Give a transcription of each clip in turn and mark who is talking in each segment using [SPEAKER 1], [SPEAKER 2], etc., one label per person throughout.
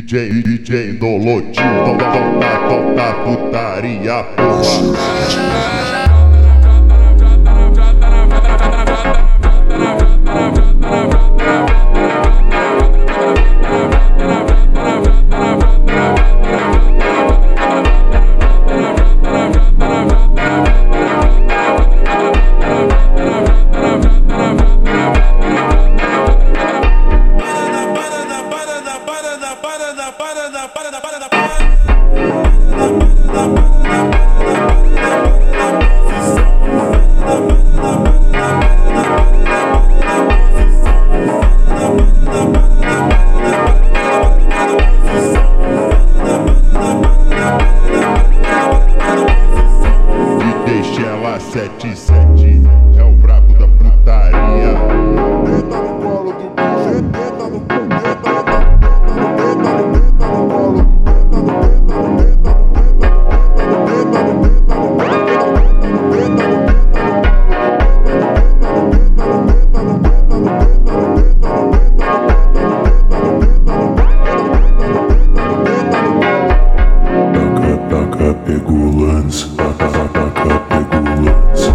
[SPEAKER 1] DJ Nolotil, toca putaria, porra. É o brabo da putaria. Deita no colo do bicho, deita no colo do Taca, pegou o lance, taca, pegou o lance.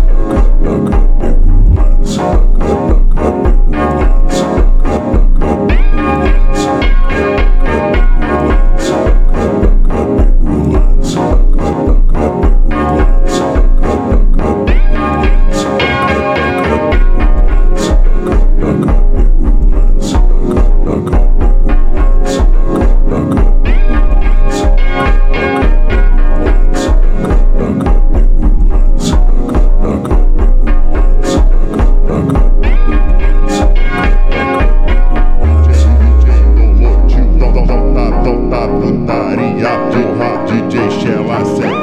[SPEAKER 1] Putaria, porra, DJ Shella 7.